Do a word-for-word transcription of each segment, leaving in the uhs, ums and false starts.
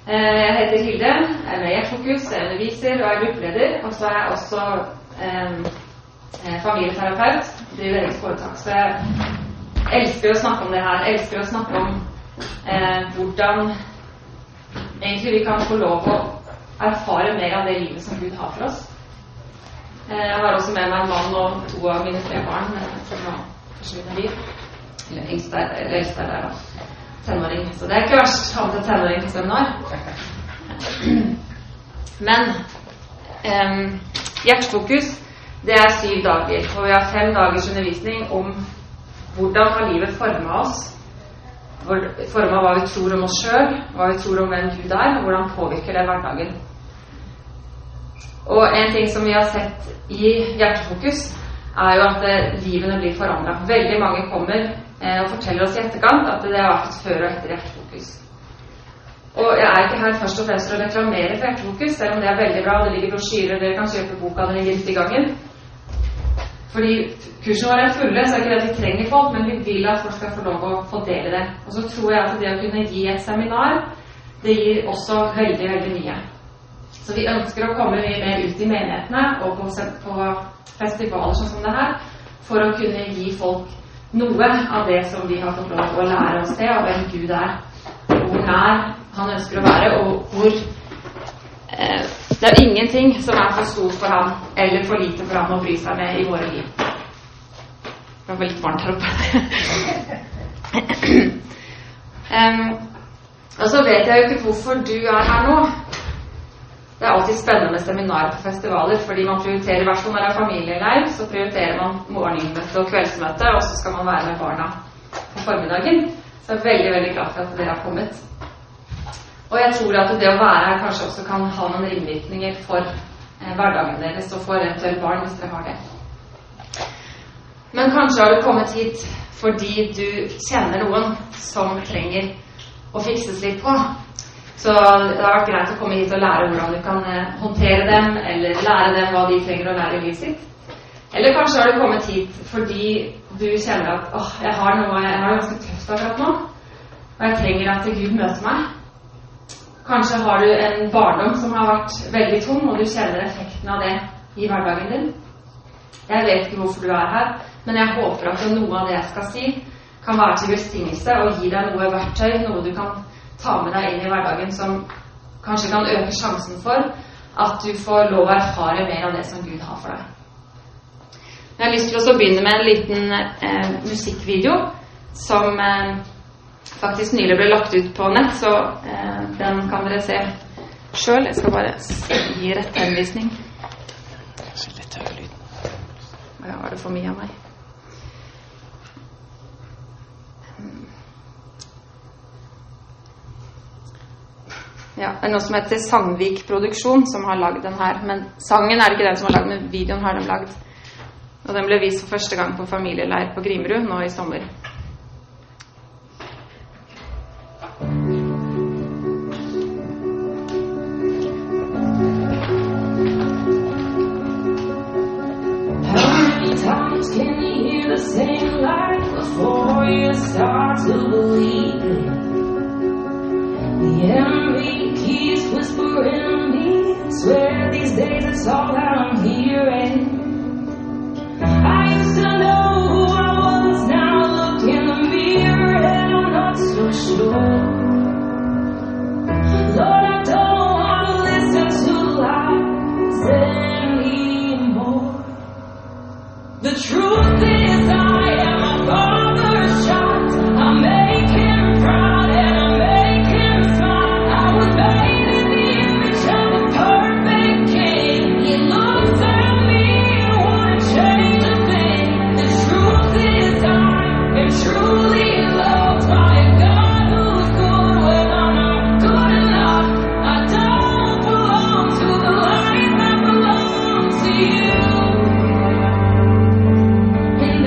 Jeg heter Hilde, jeg er med i Hjertefokus, jeg underviser og er gruppeleder, og så er jeg også eh, familieterapeut, driver eget foretak. Så jeg elsker å snakke om det her, jeg elsker å snakke om eh, hvordan egentlig vi kan få lov å erfare mer av det livet som Gud har for oss. Eh, jeg har også med meg en mann og to av mine tre barn som har forsvunnet liv. Eller yngste er, eller eldste er der da. Tenåring. Så det er ikke verst å ha til tenåring på seminar. Men um, Hjertefokus, det er syv dager, og vi har fem dagers undervisning om hvordan har livet formet oss, formet hva vi tror om oss selv, hva vi tror om hvem Gud er, og hvordan påvirker det hverdagen. Og en ting som vi har sett i Hjertefokus, er jo at eh, livene blir forandret. Veldig mange kommer eh, og forteller oss i etterkant at det har vært et før og etter Hjertefokus. Og jeg er ikke her først og fremst for å reklamere for Hjertefokus, selv om det er veldig bra, det ligger brosjyrer, dere kan kjøpe boka, den ligger ute i gangen. Fordi kursen vår er fulle, så er ikke det at vi trenger folk, men vi vil at folk skal få lov å få dele det. Og så tror jeg at det å kunne gi et seminar, det gir også veldig, veldig mye. Så vi ønsker å komme mye mer ut i menighetene og på, på festivaler sånn som det her, for å kunne gi folk noe av det som vi har fått lov å lære oss til, av hvem Gud er, og hvor nær han ønsker å være, og hvor eh, det er ingenting som er for stort for ham, eller for lite for ham å bry seg med i våre liv. Det var veldig varmt her oppe. um, og så vet jeg jo ikke hvorfor du er her nå. Det er alltid spennende med seminarer på festivaler, fordi man prioriterer, i hvert fall når det er familieleir, så prioriterer man morgenmøte og kveldsmøte, og så skal man være med barna på formiddagen. Så jeg er veldig, veldig glad for at dere har kommet. Og jeg tror at det å være her kanskje også kan ha noen ringvirkninger for eh, hverdagen deres, og for eventuelt barn, hvis dere har det. Men kanskje har du kommet hit fordi du kjenner noen som trenger å fikses litt på. Så det har vært greit å komme hit og lære hvordan du kan eh, håndtere dem, eller lære dem hva de trenger å lære i livet sitt. Eller kanskje har du kommet hit fordi du kjenner at åh, jeg har noe, jeg har det ganske tøft akkurat nå, og jeg trenger at Gud møter meg. Kanskje har du en barndom som har vært veldig tung, og du kjenner effekten av det i hverdagen din. Jeg vet ikke hvorfor du er her, men jeg håper at noe av det jeg skal si kan være til velsignelse og gi deg noe verktøy, noe du kan ta med deg inn i hverdagen som kanskje kan øke sjansen for at du får lov å erfare mer av det som Gud har for deg. Jeg har lyst til å begynne med en liten eh, musikkvideo som eh, faktisk nylig ble lagt ut på nett, så eh, den kan dere se selv. Jeg skal bare gi rett henvisning. Så litt høy lyd. Ja, var det for mye av meg? Ja, det er noe som heter Sandvik Produksjon som har laget den her, men sangen er ikke den som har laget, men videoen har de laget. Og den ble vist for første gang på familieleir på Grimerud nå i sommer. How many times can you hear the same lie before you start to believe it? The enemy keeps whispering me, swear these days it's all that I'm hearing. I used to know who I was, now I look in the mirror and I'm not so sure. Lord, I don't want to listen to lies anymore. The truth is I am my father's child. I make him proud and I make him smile. I was made in the image of a perfect king. He looks at me and wouldn't change a thing. The truth is I am truly loved by a God who's good when I'm not good enough. I don't belong to the lies that belong to you. And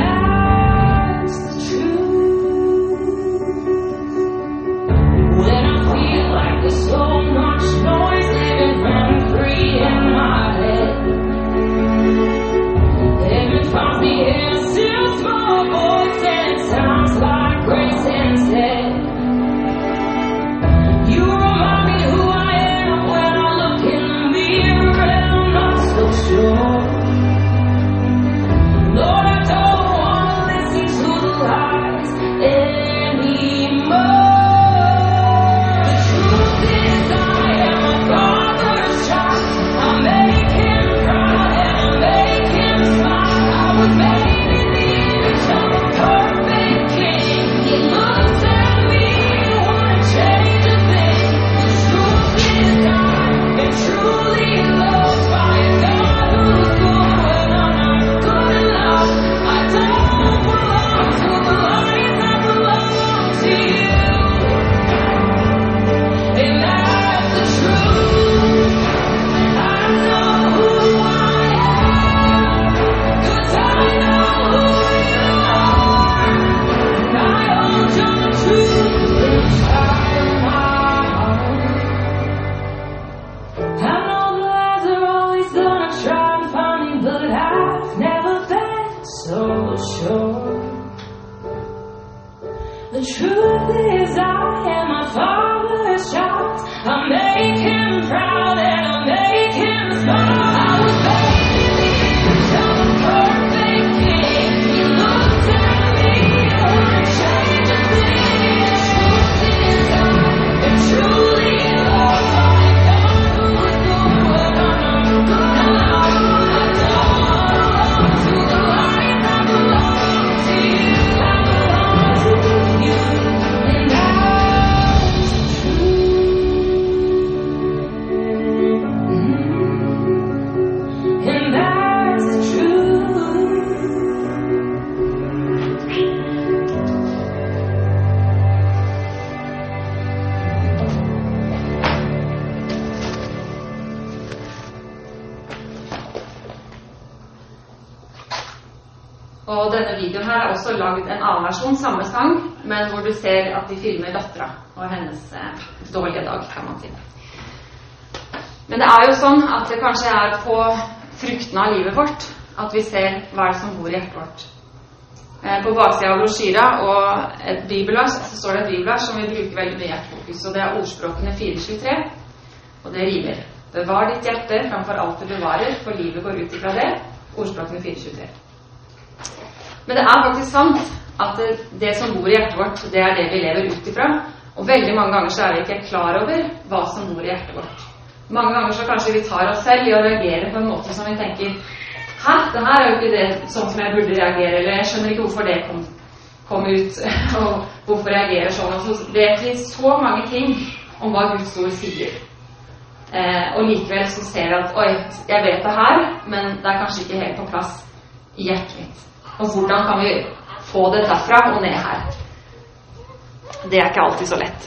Og denne videoen her er også laget en annen versjon, samme sang, men hvor du ser at de filmer datteren og hennes eh, dårlige dag, kan man si. Men det er jo sånn at det kanskje er på fruktene av livet vårt at vi ser hva er det som bor i hjertet vårt. Eh, på baksiden av brosjyra og et bibelvers, så står det et bibelvers som vi bruker veldig mye hjertefokus, og det er ordspråkene fire tjuetre, og det rimer. Bevar ditt hjerte framfor alt du bevarer, for livet går ut ifra det. Ordspråkene fire tjuetre. Men det er faktisk sant at det, det som bor i hjertet vårt, det er det vi lever ut ifra. Og veldig mange ganger så er vi ikke klar over hva som bor i hjertet vårt. Mange ganger så kanskje vi tar oss selv i å reagere på en måte som vi tenker hæ, det her er jo ikke det sånn som jeg burde reagere, eller jeg skjønner ikke hvorfor det kom, kom ut, og hvorfor jeg reagerer sånn. Og så vet vi så mange ting om hva Guds ord sier. Eh, og likevel så ser vi at oi, jeg vet det her, men det er kanskje ikke helt på plass i hjertet mitt. Og hvordan kan vi få det derfra og ned her? Det er ikke alltid så lett.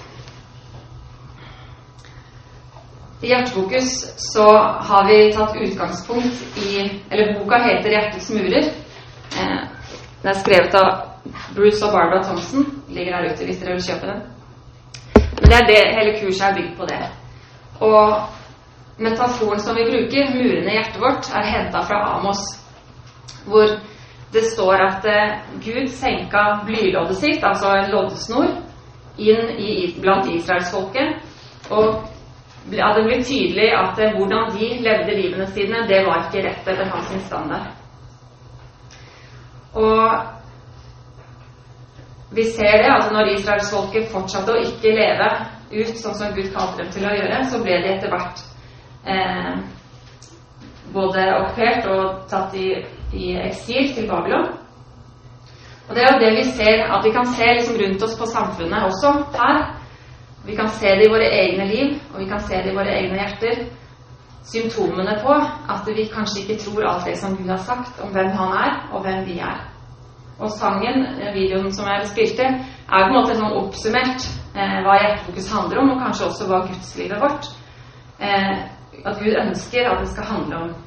I Hjertefokus så har vi tatt utgangspunkt i, eller boka heter Hjertets murer. Eh, den er skrevet av Bruce og Barbara Thompson, ligger her ute hvis dere vil kjøpe den. Men det er det, hele kurset er bygd på det. Og metaforen som vi bruker, murene i hjertet vårt, er hentet fra Amos, hvor det står at eh, Gud senket blyloddet sitt, altså en loddesnor, inn i, blant Israelsfolket, og ja, det ble tydelig at eh, hvordan de levde livene sine, det var ikke rett etter hans standard. Og vi ser det, altså når Israelsfolket fortsatte å ikke leve ut sånn som Gud kalte dem til å gjøre, så ble de etter hvert eh, både okkupert og tatt i i eksil til Babylon. Og det er jo det vi ser, at vi kan se liksom rundt oss på samfunnet også her. Vi kan se det i våre egne liv, og vi kan se det i våre egne hjerter. Symptomene på at vi kanskje ikke tror alt det som Gud har sagt om hvem han er, og hvem vi er. Og sangen, videoen som jeg spilte, er på en måte sånn oppsummert eh, hva Hjertefokus handler om, og kanskje også hva Gudslivet vårt. Eh, at Gud ønsker at det skal handle om.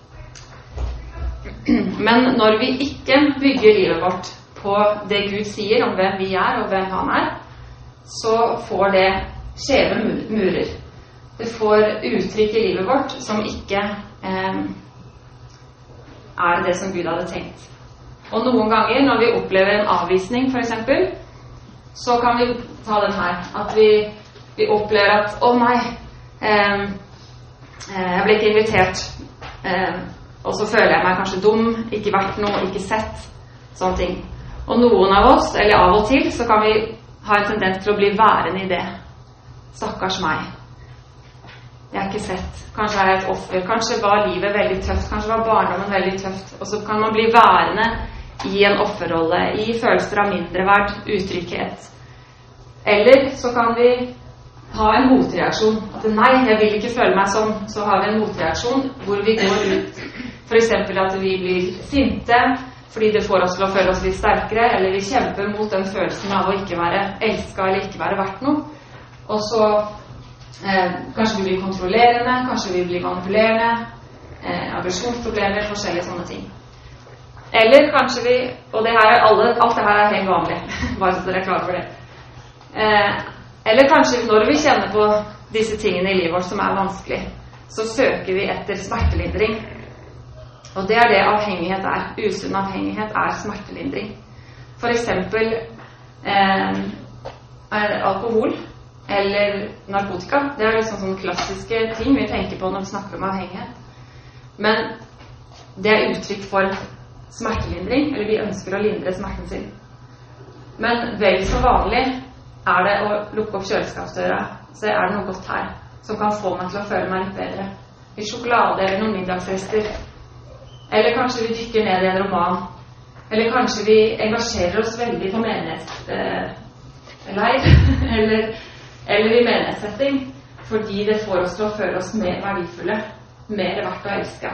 Men når vi ikke bygger livet vårt på det Gud sier om hvem vi er og hvem han er, så får det skjeve murer. Det får uttrykk i livet vårt som ikke eh, er det som Gud hadde tenkt. Og noen ganger når vi opplever en avvisning for eksempel, så kan vi ta den her, at vi, vi opplever at å nei, eh, jeg ble ikke invitert, eh, og så føler jeg meg kanskje dum, ikke vært noe, ikke sett, sånne ting. Og noen av oss, eller av og til, så kan vi ha en tendens til å bli værende i det. Stakkars meg. Jeg er ikke sett. Kanskje er jeg et offer. Kanskje var livet veldig tøft. Kanskje var barndommen veldig tøft. Og så kan man bli værende i en offerrolle, i følelser av mindreverd, utrygghet. Eller så kan vi ha en motreaksjon. At nei, jeg vil ikke føle meg sånn. Så har vi en motreaksjon hvor vi går ut. For eksempel at vi blir sinte fordi det får oss til å føle oss litt sterkere, eller vi kjemper mot den følelsen av å ikke være elsket eller ikke være verdt noe. Og så eh, kanskje vi blir kontrollerende, kanskje vi blir manipulerende, eh, aggresjonsproblemer, forskjellige sånne ting. Eller kanskje vi, og det her er alle, alt det her er helt vanlig, bare så dere er klare for det. Eh, eller kanskje når vi kjenner på disse tingene i livet vårt som er vanskelig, så søker vi etter smertelindring. Og det er det avhengighet er. Usunn avhengighet er smertelindring. For eksempel eh, er alkohol eller narkotika. Det er liksom sånne klassiske ting vi tenker på når vi snakker om avhengighet. Men det er uttrykk for smertelindring, eller vi ønsker å lindre smerten sin. Men vel så vanlig er det å lukke opp kjøleskapsdøra, så er det noe godt her som kan få meg til å føle meg litt bedre. Litt sjokolade eller noen middagsrester. Eller kanskje vi dykker ned i en roman. Eller kanskje vi engasjerer oss veldig på menighetsleir, eh, eller, eller i menighetssetting, fordi det får oss til å føle oss mer verdifulle, mer verdt å elske.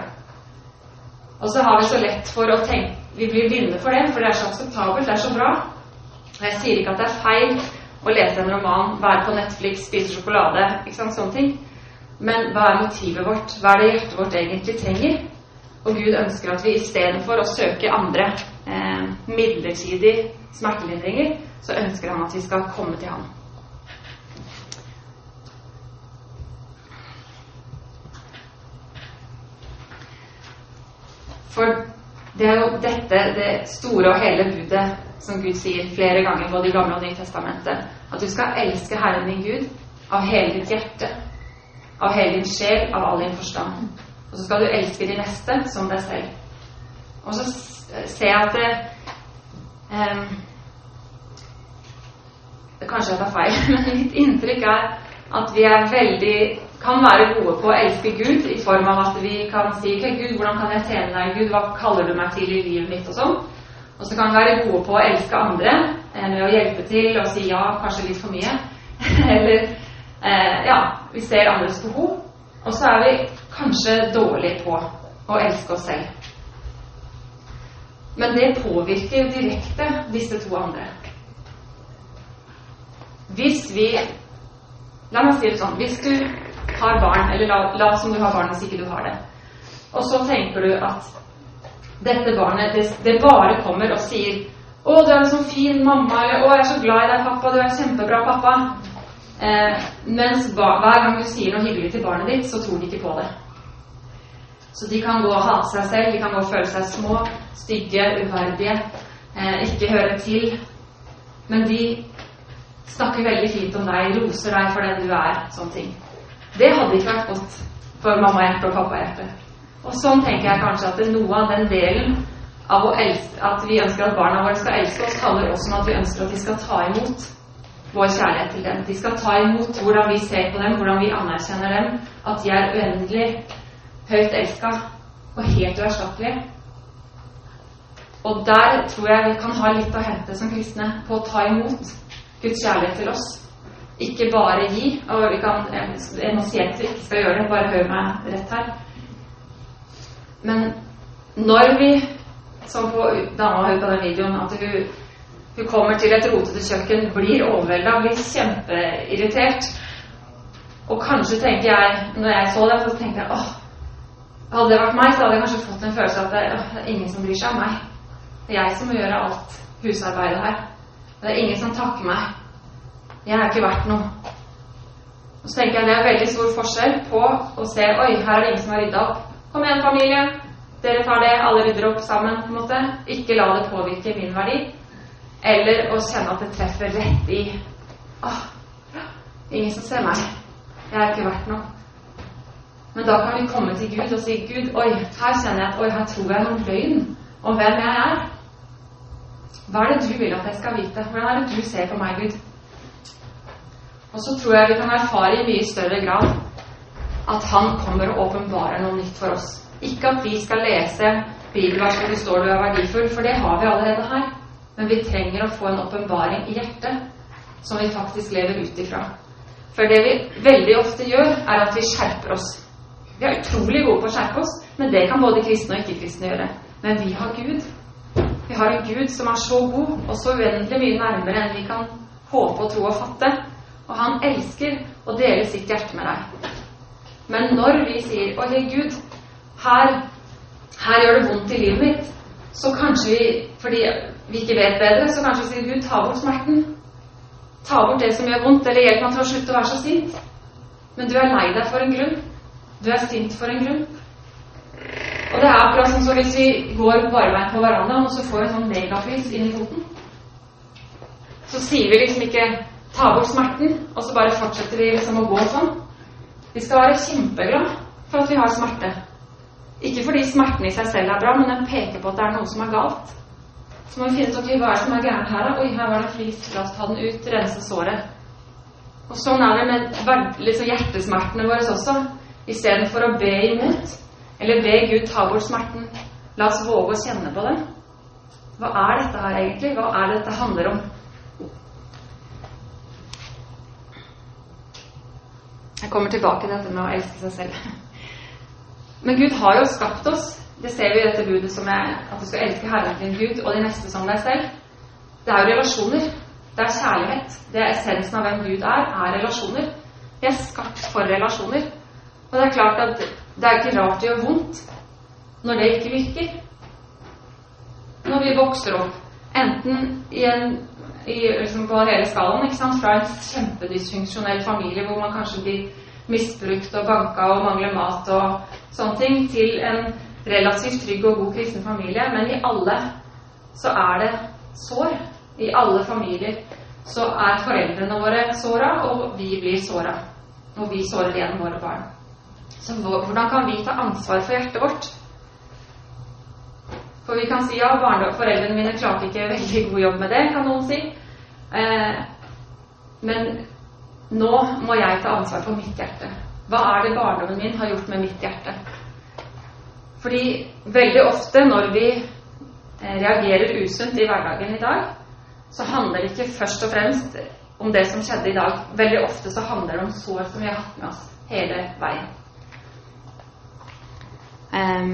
Og så har vi så lett for å tenke, vi blir blinde for det, for det er så akseptabelt, det er så bra. Og jeg sier ikke at det er feil å lese en roman, være på Netflix, spise sjokolade, ikke sant, sånne ting. Men hva er motivet vårt? Hva er det hjertet vårt egentlig trenger? Og Gud ønsker at vi i stedet for å søke andre eh, midlertidige smertelindringer, så ønsker han at vi skal komme til ham. For det er jo dette, det store og hele budet som Gud sier flere ganger, både i Gamle og Nye Testamentet, at du skal elske Herren din Gud av hele ditt hjerte, av hele din sjel, av all din forstand. Og så skal du elske de neste som deg selv. Og så ser jeg at det, um, kanskje jeg tar feil, men mitt inntrykk er at vi er veldig, kan være gode på å elske Gud i form av at vi kan si, ok, Gud, hvordan kan jeg tjene deg? Gud, hva kaller du meg til i livet mitt og sånn? Og så kan vi være gode på å elske andre med å hjelpe til og si ja, kanskje litt for mye. Eller, eh, ja, vi ser andres behov. Og så er vi kanskje dårlige på å elske oss selv. Men det påvirker jo direkte disse to andre. Hvis vi, la meg si det sånn, hvis du har barn, eller la, la som du har barn hvis ikke du har det, og så tenker du at dette barnet, det, det bare kommer og sier å, du er en sånn fin mamma, eller å, jeg er så glad i deg pappa, du er en kjempebra pappa, eh, mens ba, hver gang du sier noe hyggelig til barnet ditt, så tror de ikke på det. Så de kan gå og hate seg selv, de kan gå og føle seg små, stygge, uverdige, eh, ikke høre til, men de snakker veldig fint om deg, roser deg for den du er, sånne ting. Det hadde ikke vært godt for mamma-hjerte og pappa-hjerte. Og sånn tenker jeg kanskje at det er noe av den delen av å elske, at vi ønsker at barna våre skal elske oss, handler også om at vi ønsker at de skal ta imot vår kjærlighet til dem. De skal ta imot hvordan vi ser på dem, hvordan vi anerkjenner dem, at de er uendelig høyt elsket og helt uerstattelige. Og der tror jeg vi kan ha litt å hente som kristne på å ta imot Guds kjærlighet til oss. Ikke bare gi, og vi kan, jeg må si at vi ikke skal gjøre det, bare hør meg rett her. Men når vi, som på dama høyt på den videoen, at hun, hun kommer til et rotete kjøkken, blir overveldet, blir kjempeirritert, og kanskje tenker jeg, når jeg så det, så tenkte jeg, åh, hadde det vært meg, så hadde jeg kanskje fått en følelse at det, åh, det er ingen som bryr seg om meg. Det er jeg som må gjøre alt husarbeidet her. Det er ingen som takker meg. Jeg har ikke vært noe. Og så tenker jeg det er veldig stor forskjell på å se, oi, her er det ingen som har ryddet opp. Kom igjen, familie. Dere tar det, alle rydder opp sammen, på en måte. Ikke la det påvirke min verdi. Eller å kjenne at det treffer rett i, åh, ingen som ser meg. Jeg har ikke vært noe. Men da kan vi komme til Gud og si, Gud, oi, her kjenner jeg at, oi, her tror jeg noen løgn om hvem jeg er. Hva er det du vil at jeg skal vite? Hvordan er det du ser på meg, Gud? Og så tror jeg vi kan erfare i mye større grad at han kommer og åpenbarer noe nytt for oss. Ikke at vi skal lese bibelvers hvor det står du er verdifull, for det har vi allerede her. Men vi trenger å få en åpenbaring i hjertet som vi faktisk lever ut ifra. For det vi veldig ofte gjør, er at vi skjerper oss. Vi er utrolig gode på å skjerpe oss, men det kan både kristne og ikke-kristne gjøre. Men vi har Gud. Vi har en Gud som er så god, og så uendelig mye nærmere enn vi kan håpe og tro og fatte. Og han elsker å dele sitt hjerte med deg. Men når vi sier, ok Gud, her, her gjør det vondt i livet mitt, så kanskje vi, fordi vi ikke vet bedre, så kanskje vi sier, Gud, ta bort smerten. Ta bort det som gjør vondt, eller hjelp meg til å slutte å være så sint. Men du er lei deg for en grunn. Du er sint for en grunn. Og det er akkurat sånn så hvis vi går barbeint på verandaen, og så får vi en sånn megapris inn i foten, så sier vi liksom ikke, ta bort smerten, og så bare fortsetter vi liksom å gå sånn. Vi skal være kjempeglad for at vi har smerte. Ikke fordi smerten i seg selv er bra, men den peker på at det er noe som er galt. Så må vi finne ut, ok, hva er det som er gærent her? Oi, her var det flis, la oss ta den ut, rense såret. Og sånn er det med liksom, hjertesmertene våre også. I stedet for å be imot, eller be Gud ta bort smerten, la oss våge å kjenne på den. Hva er dette her egentlig? Hva er det dette handler om? Jeg kommer tilbake til dette med å elske seg selv. Men Gud har jo skapt oss. Det ser vi i dette budet som er at du skal elske Herren din Gud og de neste som deg selv. Det er jo relasjoner. Det er kjærlighet. Det er essensen av hvem Gud er, er relasjoner. Vi er skapt for relasjoner. Og det er klart at det er ikke rart det gjør vondt når det ikke virker. når vi vokser opp, enten i en, i, liksom på hele skalaen, ikke sant? Fra en kjempedysfunksjonell familie hvor man kanskje blir misbrukt og banka og mangler mat og sånne ting, til en relativt trygg og god kristen familie, men i alle så er det sår. I alle familier så er foreldrene våre såra, og vi blir såra. Og vi sårer igjen våre barn. Så hvordan kan vi ta ansvar for hjertet vårt? For vi kan si, ja, barne- foreldrene mine klarte ikke veldig god jobb med det, kan noen si. Eh, men nå må jeg ta ansvar for mitt hjerte. Hva er det barndommen min har gjort med mitt hjerte? Fordi veldig ofte når vi eh, reagerer usunt i hverdagen i dag, så handler det ikke først og fremst om det som skjedde i dag. Veldig ofte så handler det om sår som vi har hatt med oss hele veien. Um,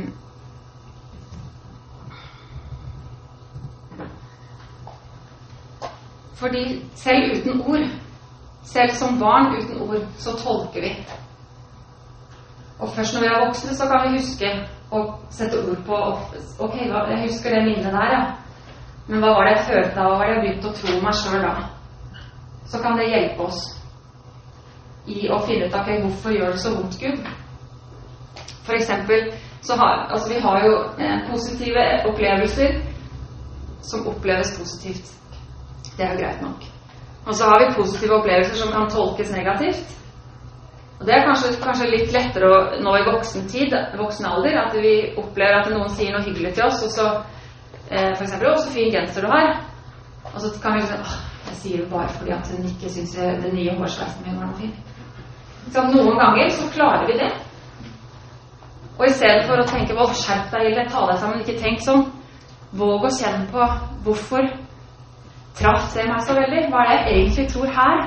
fordi selv uten ord, selv som barn uten ord, så tolker vi. Og først når vi er voksne, så kan vi huske å sette ord på, ok, jeg husker det minnet der, ja. Men hva var det jeg følte da, hva var det jeg begynte å tro meg selv da? Så kan det hjelpe oss i å finne ut, ok, hvorfor gjør det så vondt, Gud? For eksempel, så har, altså vi har jo eh, positive opplevelser som oppleves positivt. Det er jo greit nok. Og så har vi positive opplevelser som kan tolkes negativt. Og det er kanskje, kanskje litt lettere å nå i voksen tid, voksen alder, at vi opplever at noen sier noe hyggelig til oss, og så eh, for eksempel, å, så fin genser du har. Og så kan vi liksom, åh, jeg sier det bare fordi at hun ikke synes den nye hårsveisen min var noe fin. Så noen ganger så klarer vi det. Og i stedet for å tenke, åh, skjerp deg, eller ta deg sammen, ikke tenk sånn. Våg å kjenne på hvorfor traff det meg så veldig. Hva er det jeg egentlig tror her?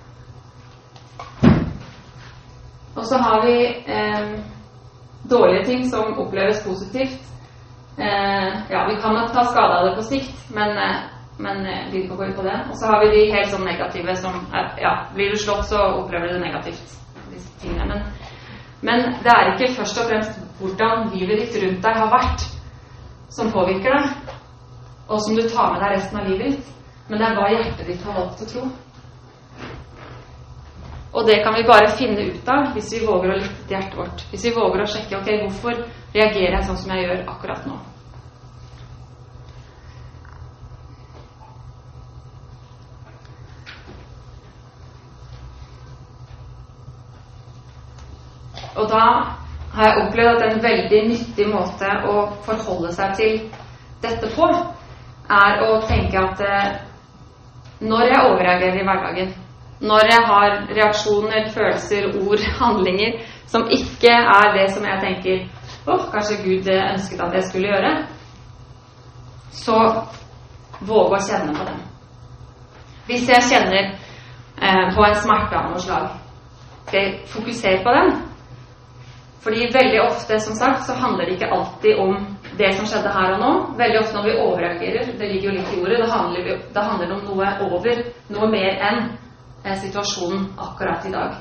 Og så har vi eh, dårlige ting som oppleves positivt. Eh, ja, vi kan nok ta skade av det på sikt, men, eh, men eh, vi kan gå ut på det. Og så har vi de helt sånn negative som, er, ja, blir du slått så opplever du det negativt, disse tingene. Men, men det er ikke først og fremst hvordan livet ditt rundt deg har vært som påvirker deg, og som du tar med deg resten av livet ditt, men det er hva hjertet ditt har valgt å tro. Og det kan vi bare finne ut av hvis vi våger å lytte til hjertet vårt. Hvis vi våger å sjekke, ok, hvorfor reagerer jeg sånn som jeg gjør akkurat nå? Og da har jeg opplevd at en veldig nyttig måte å forholde seg til dette på, er å tenke at eh, når jeg overreagerer i hverdagen, når jeg har reaksjoner, følelser, ord, handlinger som ikke er det som jeg tenker, åh, kanskje Gud ønsket at jeg skulle gjøre, så våge å kjenne på dem. Hvis jeg kjenner eh, på en smerte av noe slag, skal jeg fokusere på den. Fordi veldig ofte, som sagt, så handler det ikke alltid om det som skjedde her og nå. Veldig ofte når vi overreagerer, det ligger jo litt i ordet, da handler, vi, da handler det om noe over, noe mer enn eh, situasjonen akkurat i dag.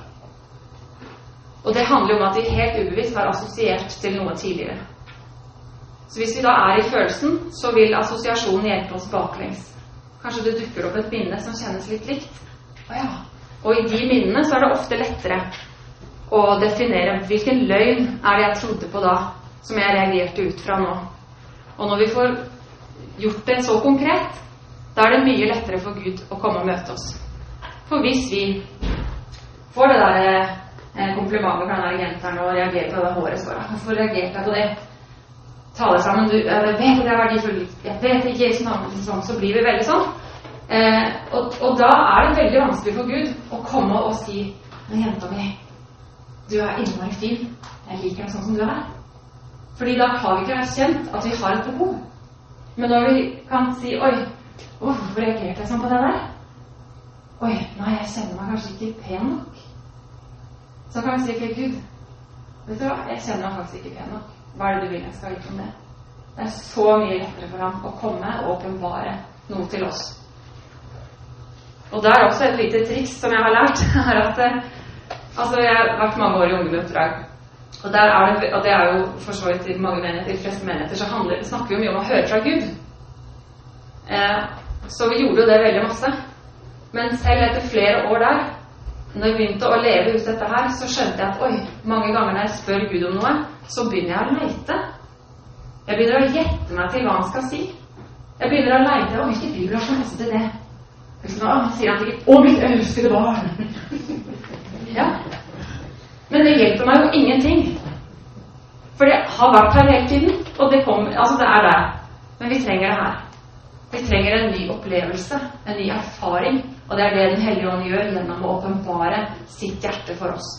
Og det handler om at vi helt ubevisst har assosiert til noe tidligere. Så hvis vi da er i følelsen, så vil assosiasjonen hjelpe oss baklengs. Kanskje det dukker opp et minne som kjennes litt likt. Å ja. Og i de minnene så er det ofte lettere å definere hvilken løgn er det jeg trodde på da, som jeg reagerte ut fra nå. Og når vi får gjort det så konkret, da er det mye lettere for Gud å komme og møte oss. For hvis vi får det der eh, komplimentet fra denne jenteren og reagerer på det håret, så bare, hvorfor reagerte jeg på det? Ta det sammen, du, jeg vet at det er verdifullt, jeg vet ikke, sånn, sånn, så blir vi veldig sånn. Eh, og, og da er det veldig vanskelig for Gud å komme og si, men jenta mi, du er innmari fin, jeg liker deg sånn som du er. Fordi da har vi ikke erkjent at vi har et behov. Men når vi kan si, oi, hvorfor reagerte jeg sånn på det der? Oi, nei, jeg kjenner meg kanskje ikke pen nok. Så kan vi si, ok, Gud, vet du hva, jeg kjenner meg faktisk ikke pen nok. Hva er det du vil jeg skal vite om det? Det er så mye lettere for ham å komme og åpenbare noe til oss. Og det er også et lite triks som jeg har lært, er at altså, jeg har vært mange år i ungdomsoppdrag, og, der er det, og det er jo for så vidt i mange menigheter, i de fleste menigheter, så handler, snakker vi jo mye om å høre fra Gud. Eh, så vi gjorde jo det veldig masse. Men selv etter flere år der, når jeg begynte å leve ut dette her, så skjønte jeg at oi, mange ganger når jeg spør Gud om noe, så begynner jeg å leite. Jeg begynner å gjette meg til hva han skal si. Jeg begynner å leite, og hvilke bibler som passer til det. Så sier han sikkert, å mitt elskede barn. Ja. Men det hjelper meg jo ingenting. For det har vært her hele tiden, og det kommer, altså det er der. Men vi trenger det her. Vi trenger en ny opplevelse, en ny erfaring, og det er det Den hellige ånd gjør gjennom å åpenbare sitt hjerte for oss.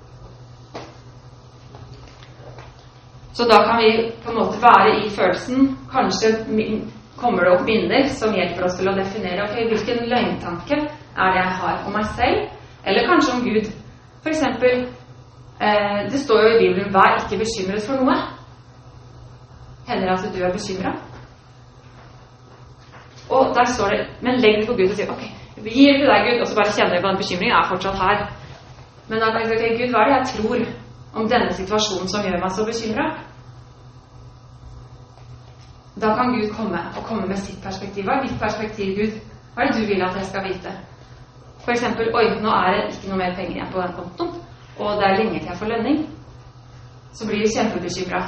Så da kan vi på en måte være i følelsen, kanskje kommer det opp minner som hjelper oss til å definere, ok, hvilken løgntanke er det jeg har om meg selv, eller kanskje om Gud. For eksempel, eh, det står jo i Bibelen, vær ikke bekymret for noe. Hender det at du er bekymret? Og der står det, men legg det på Gud og sier, ok, vi gir det til deg Gud, og så bare kjenner vi på den bekymringen er fortsatt her. Men da tenker jeg, ok, Gud, hva er det jeg tror om denne situasjonen som gjør meg så bekymret? Da kan Gud komme og komme med sitt perspektiv. Hva er ditt perspektiv, Gud? Hva er det du vil at jeg skal vite? For eksempel, oi, nå er det ikke noe mer penger igjen på den kontoen, og det er lenge til jeg får lønning. Så blir du kjempebekymret.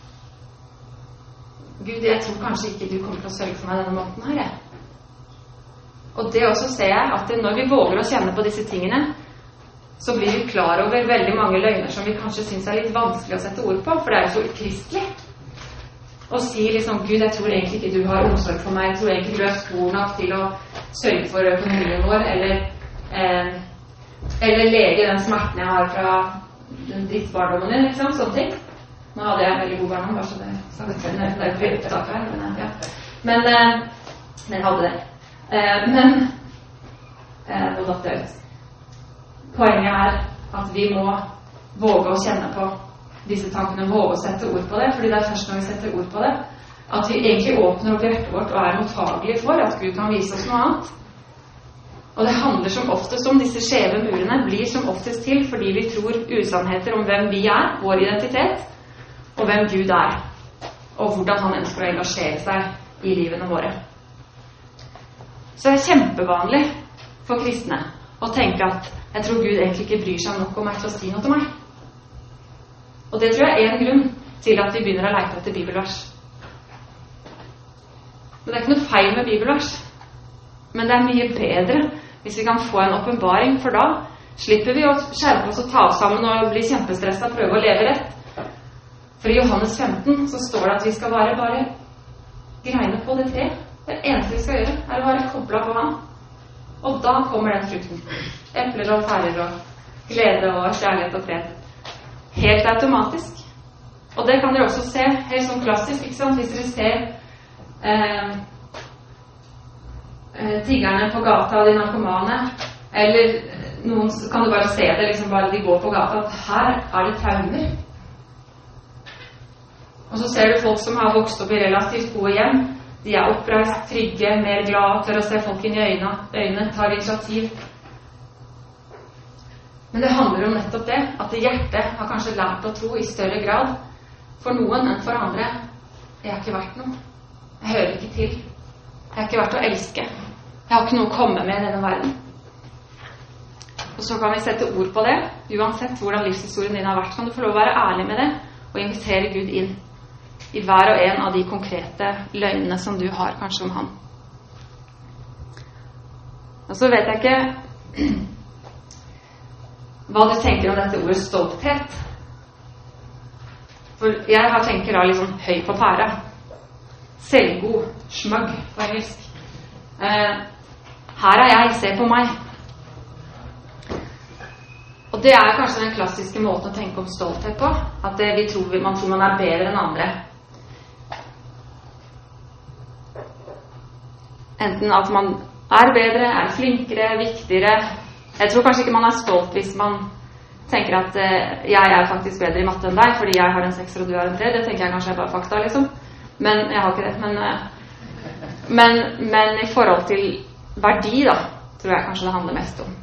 Gud, jeg tror kanskje ikke du kommer til å sørge for meg denne måten her, jeg. Og det også ser jeg at når vi våger å kjenne på disse tingene, så blir vi klar over veldig mange løgner som vi kanskje synes er litt vanskelig å sette ord på, for det er jo så ukristelig. Og si liksom, Gud, jeg tror egentlig ikke du har omsorg for meg, jeg tror egentlig ikke du er stor nok til å sørge for økonomien vår, eller, eh, eller lege den smerten jeg har fra den drittbarndommen din, liksom, sånne ting. Nå hadde jeg en veldig god barndom, bare så det sa det til, det er jo veldig opptak her, men ja. Men, eh, men jeg hadde det. Eh, men, eh, nå datt jeg ut. Poenget er at vi må våge å kjenne på disse tankene, våge å sette ord på det, fordi det er først når vi setter ord på det, at vi egentlig åpner opp hjertet vårt og er mottagelige for at Gud kan vise oss noe annet. Og det handler som oftest om disse skjeve murene, blir som oftest til fordi vi tror usannheter om hvem vi er, vår identitet, og hvem Gud er, og hvordan han ønsker å engasjere seg i livene våre. Så det er kjempevanlig for kristne å tenke at jeg tror Gud egentlig ikke bryr seg nok om meg til å si noe til meg. Og det tror jeg er en grunn til at vi begynner å lete etter bibelvers. Men det er ikke noe feil med bibelvers. Men det er mye bedre hvis vi kan få en åpenbaring, for da slipper vi å skjerpe oss og ta oss sammen og bli kjempestresset og prøve å leve rett. For i Johannes femten så står det at vi skal være bare greine på det tre. Det eneste vi skal gjøre er å være koblet på ham. Og da kommer den frukten. Epler og pærer og glede og kjærlighet og fred. Helt automatisk. Og det kan dere også se helt sånn klassisk, ikke sant? Hvis dere ser eh, eh, tiggerne på gata, de narkomane, eller noen, kan du bare se det, liksom bare de går på gata, at her er det traumer. Og så ser du folk som har vokst opp i relativt gode hjem. De er oppreist, trygge, mer glad, tør å se folk inn i øynene, øynene tar initiativ. Men det handler om nettopp det, at hjertet har kanskje lært å tro i større grad for noen enn for andre. Jeg har ikke vært noe. Jeg hører ikke til. Jeg har ikke vært å elske. Jeg har ikke noe å komme med i denne verden. Og så kan vi sette ord på det. Uansett hvordan livshistorien din har vært, kan du få lov å være ærlig med det og invitere Gud inn i hver og en av de konkrete løgnene som du har kanskje om han. Og så vet jeg ikke hva du tenker om dette ordet stolthet. For jeg har tenker da liksom høy på pæra. Selvgod, smøgg på engelsk. Eh, her er jeg, se på meg. Og det er kanskje den klassiske måten å tenke om stolthet på. At det, vi tror, man tror man er bedre enn andre. Enten at man er bedre, er flinkere, viktigere. Jeg tror kanskje ikke man er stolt hvis man tenker at eh, jeg er faktisk bedre i matte enn deg, fordi jeg har en sekser og du har en tre. Det tenker jeg kanskje er bare fakta, liksom. Men jeg har ikke det. Men, eh, men, men i forhold til verdi, da, tror jeg kanskje det handler mest om.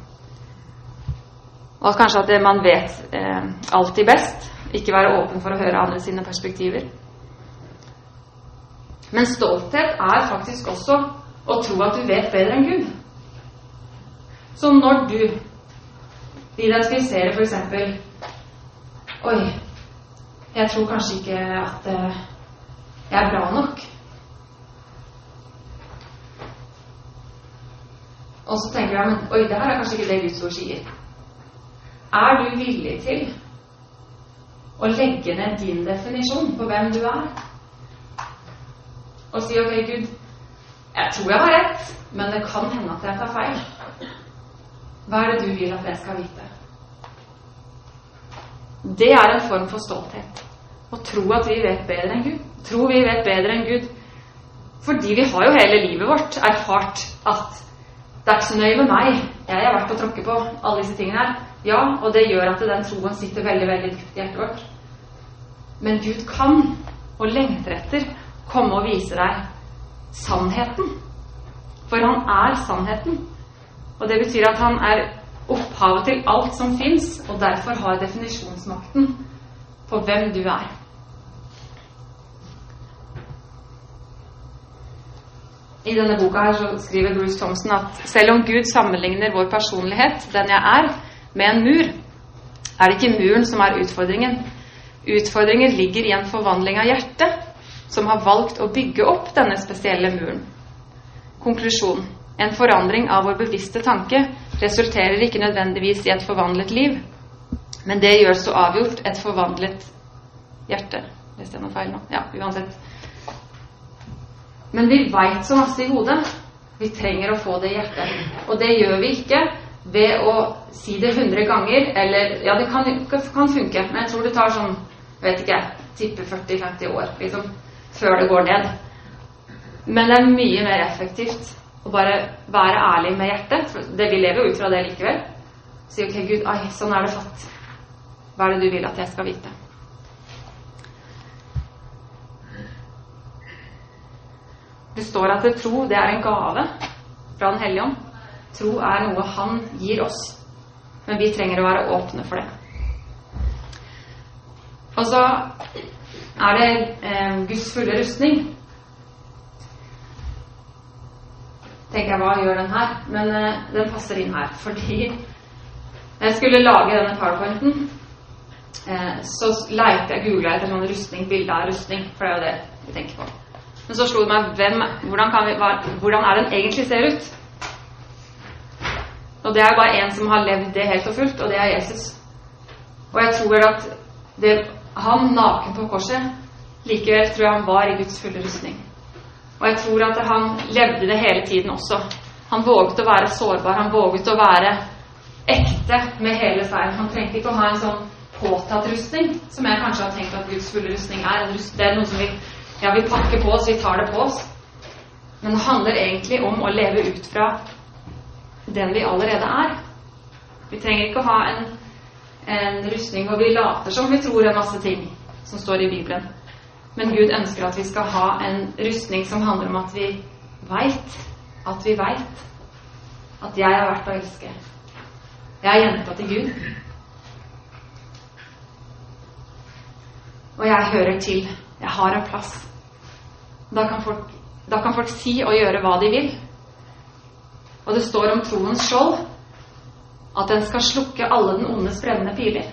Og kanskje at det man vet eh, alltid best, ikke være åpen for å høre andre sine perspektiver. Men stolthet er faktisk også og tro at du vet bedre enn Gud. Så når du identifiserer for eksempel, oi, jeg tror kanskje ikke at uh, jeg er bra nok. Og så tenker jeg, men oi, det her er kanskje ikke det Guds ord sier. Er du villig til å legge ned din definisjon på hvem du er? Og si, ok, Gud, jeg tror jeg har rett, men det kan hende at jeg tar feil. Hva er det du vil at jeg skal vite? Det er en form for stolthet. Å tro at vi vet bedre enn Gud. Tro vi vet bedre enn Gud. Fordi vi har jo hele livet vårt erfart at det er ikke så nøye med meg. Jeg har vært å tråkke på alle disse tingene her. Ja, og det gjør at den troen sitter veldig, veldig dypt i hjertet vårt. Men Gud kan, og lengter etter, komme og vise deg sannheten. For han er sannheten. Og det betyr at han er opphavet til alt som finnes, og derfor har definisjonsmakten på hvem du er. I denne boka her så skriver Bruce Thompson at selv om Gud sammenligner vår personlighet, den jeg er, med en mur, er det ikke muren som er utfordringen. Utfordringen ligger i en forvandling av hjertet, som har valgt å bygge opp denne spesielle muren. Konklusjon. En forandring av vår bevisste tanke resulterer ikke nødvendigvis i et forvandlet liv, men det gjør så avgjort et forvandlet hjerte. Leste jeg noe feil nå? Ja, uansett. Men vi vet så masse i hodet. Vi trenger å få det i hjertet. Og det gjør vi ikke ved å si det hundre ganger, eller, ja, det kan, kan funke, men jeg tror det tar sånn, vet ikke, tippe førti til femti år, liksom, før det går ned. Men det er mye mer effektivt å bare være ærlig med hjertet, for det, vi lever jo ut fra det likevel. Si, ok, Gud, ai, sånn er det fatt. Hva er det du vil at jeg skal vite? Det står at det tro, det er en gave fra Den hellige ånd. Tro er noe han gir oss, men vi trenger å være åpne for det. Og så er det eh, Guds fulle rustning. Tenker jeg, hva gjør den her? Men eh, den passer inn her, fordi jeg skulle lage denne PowerPointen, eh, så leite jeg, googlet etter sånn rustning, bilde av rustning, for det er jo det vi tenker på. Men så slo det meg, hvem, hvordan, kan vi, hva, hvordan er den egentlig ser ut? Og det er bare en som har levd det helt og fullt, og det er Jesus. Og jeg tror at det, han naken på korset, likevel tror jeg han var i Guds fulle rustning. Og jeg tror at han levde det hele tiden også. Han våget å være sårbar, han våget å være ekte med hele seg. Han trengte ikke å ha en sånn påtatt rustning, som jeg kanskje har tenkt at Guds fulle rustning er. Det er noe som vi, ja, vi pakker på oss, vi tar det på oss. Men det handler egentlig om å leve ut fra den vi allerede er. Vi trenger ikke å ha en, en rustning hvor vi later som vi tror en masse ting som står i Bibelen. Men Gud ønsker at vi skal ha en rustning som handler om at vi vet, at vi vet at jeg er verdt å elske. Jeg er jenta til Gud. Og jeg hører til. Jeg har en plass. Da kan folk, da kan folk si og gjøre hva de vil. Og det står om troens skjold at den skal slukke alle den ondes brennende piler.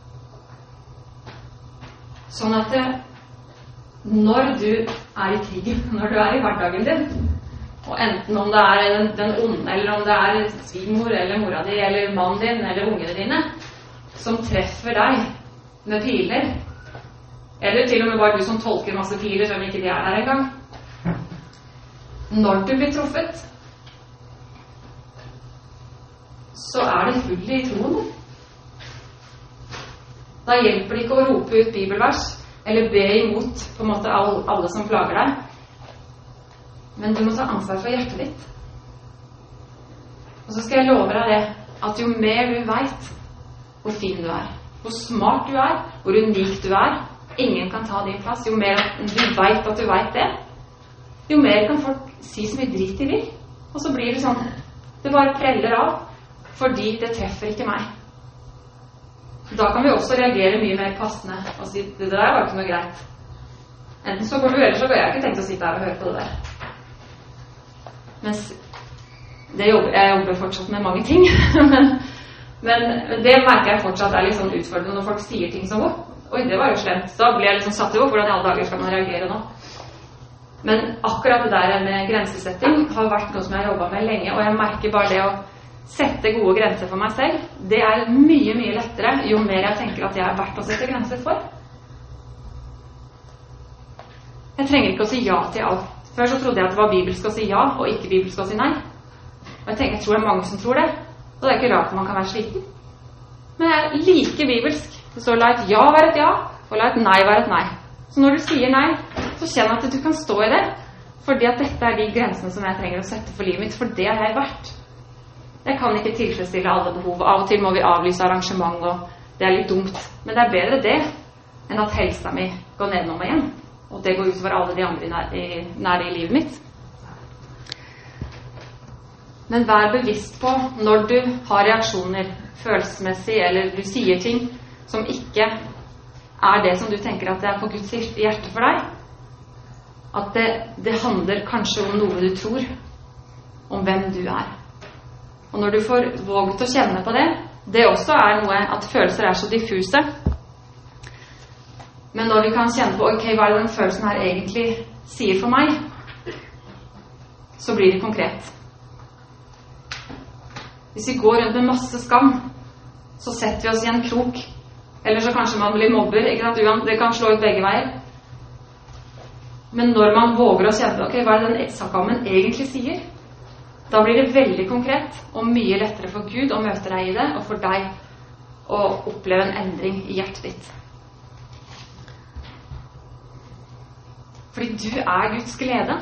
Sånn at det, når du er i krigen, når du er i hverdagen din, og enten om det er den, den onde, eller om det er svigermor eller mora di, eller mannen din, eller ungene dine, som treffer deg med piler, eller til og med bare du som tolker masse piler, som ikke de er der engang. Når du blir truffet, så er det hull i troen. Da hjelper det ikke å rope ut bibelvers, eller be imot på en måte alle som plager deg. Men du må ta ansvar for hjertet ditt. Og så skal jeg love deg det, at jo mer du vet hvor fin du er, hvor smart du er, hvor unik du er, ingen kan ta din plass, jo mer du vet at du vet det, jo mer kan folk si så mye drit de vil. Og så blir det sånn, det bare preller av, fordi det treffer ikke meg. Da kan vi også reagere mye mer passende og si, det der var ikke noe greit. Enten så går du, eller så går jeg ikke tenkt å sitte her og høre på det der. Mens det jobber, jeg jobber fortsatt med mange ting, men, men det merker jeg fortsatt er litt sånn utfordrende når folk sier ting som oi, det var jo slemt. Da blir jeg liksom satt i hvordan i alle dager skal man reagere nå. Men akkurat det der med grensesetting har vært noe som jeg har jobbet med lenge, og jeg merker bare det å sette gode grenser for meg selv, det er mye, mye lettere jo mer jeg tenker at jeg er verdt å sette grenser for. Jeg trenger ikke å si ja til alt. Før så trodde jeg at det var bibelsk å si ja, og ikke bibelsk å si nei. Og jeg tenker, jeg tror det er mange som tror det. Og det er ikke rart man kan være sliten. Men jeg er like bibelsk. Det står la et ja være et ja, og la et nei være et nei. Så når du sier nei, så kjenn at du kan stå i det. Fordi at dette er de grensene som jeg trenger å sette for livet mitt, for det er jeg verdt. Jeg kan ikke tilfredsstille alle behov. Av og til må vi avlyse arrangement, og det er litt dumt. Men det er bedre det, enn at helsa mi går nedenom og igjen. Og det går utover alle de andre nære i, nære i livet mitt. Men vær bevisst på når du har reaksjoner følelsesmessig, eller du sier ting som ikke er det som du tenker at det er på Guds hjerte for deg, at det, det handler kanskje om noe du tror, om hvem du er. Og når du får våget å kjenne på det, det også er noe at følelser er så diffuse. Men når vi kan kjenne på, ok, hva er det den følelsen her egentlig sier for meg, så blir det konkret. Hvis vi går rundt med masse skam, så setter vi oss i en krok. Eller så kanskje man blir mobber, ikke sant? Det kan slå ut begge veier. Men når man våger å kjenne, ok, hva er det den skammen egentlig sier? Da blir det veldig konkret, og mye lettere for Gud å møte deg i det, og for deg å oppleve en endring i hjertet ditt. Fordi du er Guds glede.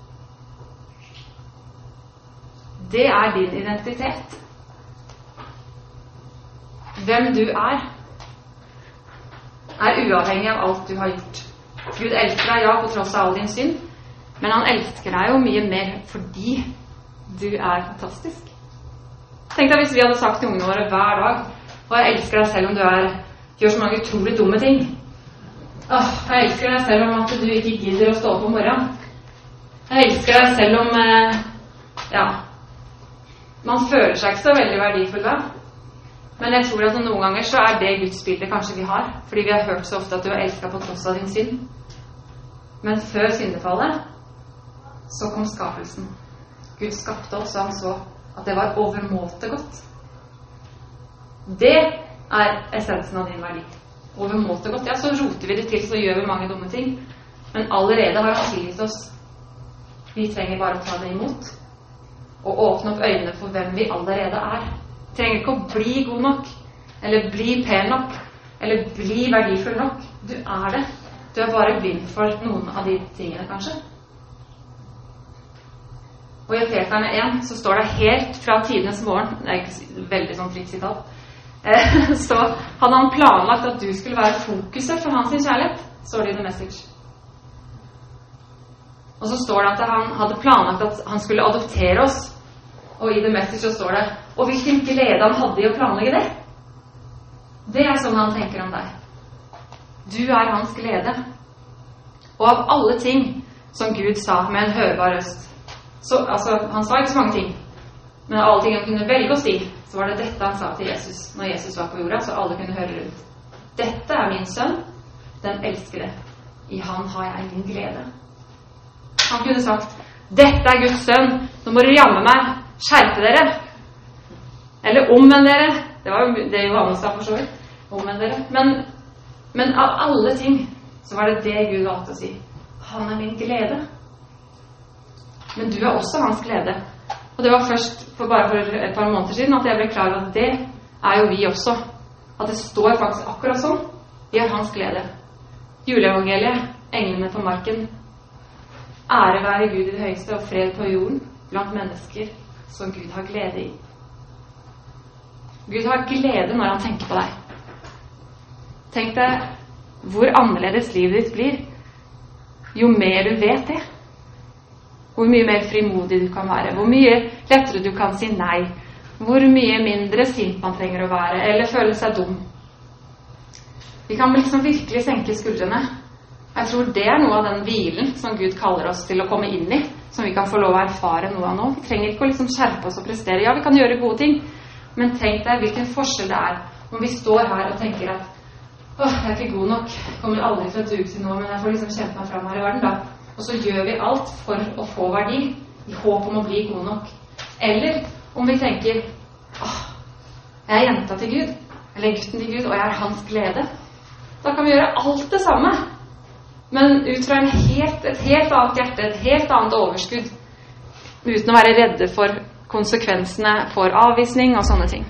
Det er din identitet. Hvem du er, er uavhengig av alt du har gjort. Gud elsker deg, ja, på tross av all din synd, men han elsker deg jo mye mer fordi du er fantastisk. Tenk deg hvis vi hadde sagt til ungene våre hver dag, og jeg elsker deg selv om du er, gjør så mange utrolig dumme ting. Åh, jeg elsker deg selv om at du ikke gidder å stå opp om morgenen. Jeg elsker deg selv om, eh, ja, man føler seg ikke så veldig verdifull da. Men jeg tror at noen ganger så er det Guds bilde kanskje vi har, fordi vi har hørt så ofte at du har elsket på tross av din synd. Men før syndefallet, så kom skapelsen. Gud skapte oss, og han så at det var overmåte godt. Det er essensen av din verdi. Overmåte godt, ja, så roter vi det til, så gjør vi mange dumme ting. Men allerede har han tilgitt oss. Vi trenger bare å ta det imot, og åpne opp øynene for hvem vi allerede er. Vi trenger ikke å bli god nok, eller bli pen nok, eller bli verdifull nok. Du er det. Du er bare blind for noen av de tingene, kanskje. Og i Efeserne én så står det helt fra tidenes morgen, det er ikke veldig sånn fritt sitat, så hadde han planlagt at du skulle være fokuset for hans kjærlighet, står det i The Message. Og så står det at han hadde planlagt at han skulle adoptere oss, og i The Message så står det, og hvilken glede han hadde i å planlegge det. Det er sånn han tenker om deg. Du er hans glede. Og av alle ting som Gud sa med en hørbar røst, så, altså, han sa ikke så mange ting, men av alle ting han kunne velge å si, så var det dette han sa til Jesus når Jesus var på jorda, så alle kunne høre rundt. Dette er min sønn, den elskede. I han har jeg min glede. Han kunne sagt, dette er Guds sønn, nå må dere jamme meg, skjerpe dere. Eller omvend dere. Det var jo det Johannes sa for så vidt. Omvend dere. Men, men av alle ting, så var det det Gud valgte å si. Han er min glede. Men du er også hans glede. Og det var først for bare for et par måneder siden at jeg ble klar over at det er jo vi også. At det står faktisk akkurat sånn. Vi har hans glede. Juleevangeliet, englene på marken. Ære være Gud i det høyeste og fred på jorden blant mennesker som Gud har glede i. Gud har glede når han tenker på deg. Tenk deg hvor annerledes livet ditt blir jo mer du vet det. Hvor mye mer frimodig du kan være, hvor mye lettere du kan si nei, hvor mye mindre sint man trenger å være, eller føle seg dum. Vi kan liksom virkelig senke skuldrene. Jeg tror det er noe av den hvilen som Gud kaller oss til å komme inn i, som vi kan få lov å erfare noe av nå. Vi trenger ikke å liksom skjerpe oss og prestere. Ja, vi kan gjøre gode ting, men tenk deg hvilken forskjell det er om vi står her og tenker at åh, jeg er ikke god nok, jeg kommer aldri til å duge til noe, men jeg får liksom kjempe meg fram her i verden da. Og så gjør vi alt for å få verdi, i håp om å bli god nok. Eller om vi tenker, åh, jeg er jenta til Gud, eller gutten til Gud, og jeg er hans glede. Da kan vi gjøre alt det samme, men ut fra en helt, et helt annet hjerte, et helt annet overskudd, uten å være redde for konsekvensene for avvisning og sånne ting.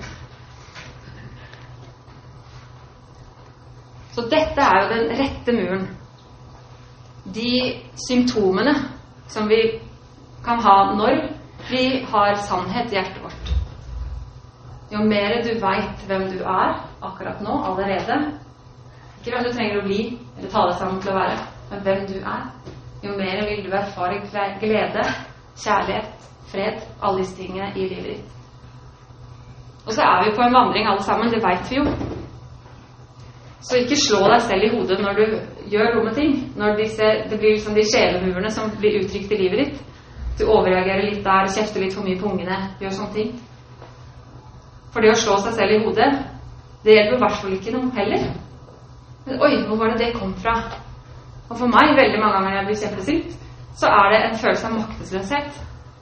Så dette er jo den rette muren. De symptomene som vi kan ha når vi har sannhet i hjertet vårt. Jo mer du vet hvem du er akkurat nå, allerede, ikke hvem du trenger å bli, eller ta deg sammen til å være, men hvem du er, jo mer vil du erfare glede, kjærlighet, fred, alle disse tingene i livet ditt. Og så er vi på en vandring alle sammen, det vet vi jo. Så ikke slå deg selv i hodet når du gjør dumme ting, når disse, det blir liksom de sjelemurene som blir uttrykt i livet ditt. Du overreagerer litt der, kjefter litt for mye på ungene, gjør sånne ting. For det å slå seg selv i hodet, det hjelper i hvert fall ikke noe heller. Men, oi, hvor var det det kom fra? Og for meg, veldig mange ganger når jeg blir kjempesint, så er det en følelse av maktesløshet.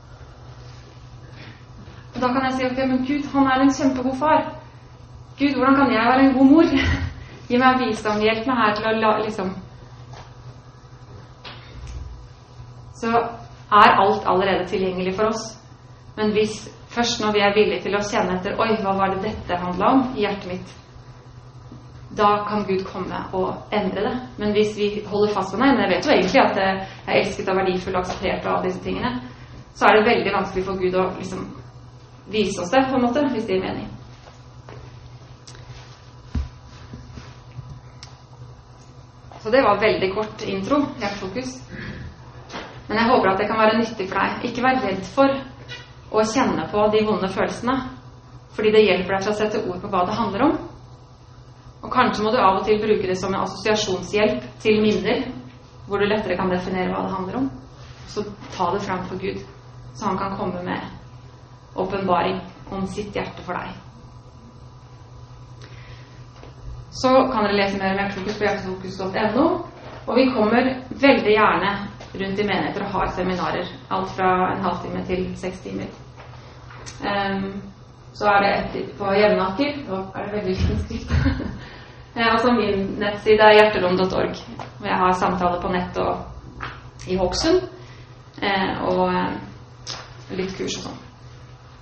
Og da kan jeg si, ok, men Gud, han er en kjempegod far. Gud, hvordan kan jeg være en god mor? Gi meg visdom, hjelp meg her til å la, liksom. Så er alt allerede tilgjengelig for oss. Men hvis først når vi er villige til å kjenne etter, oi, hva var det dette handlet om i hjertet mitt? Da kan Gud komme og endre det. Men hvis vi holder fast på nei, men jeg vet jo egentlig at jeg er elsket og verdifull og akseptert og alle disse tingene, så er det veldig vanskelig for Gud å liksom vise oss det på en måte, hvis det gir mening. Så det var veldig kort intro, hjertefokus. Men jeg håper at det kan være nyttig for deg. Ikke vær redd for å kjenne på de vonde følelsene, fordi det hjelper deg til å sette ord på hva det handler om. Og kanskje må du av og til bruke det som en assosiasjonshjelp til minner, hvor du lettere kan definere hva det handler om. Så ta det fram for Gud, så han kan komme med åpenbaring om sitt hjerte for deg. Så kan dere lese mer om Hjertefokus på hjertefokus punktum no, og vi kommer veldig gjerne rundt i menigheter og har seminarer, alt fra en halvtime til seks timer. Um, så er det et på Jevnaker, og er det veldig liten skrift. Altså min nettside er hjerterom punktum org, og jeg har samtaler på nett og i Hokksund, og litt kurs og sånn.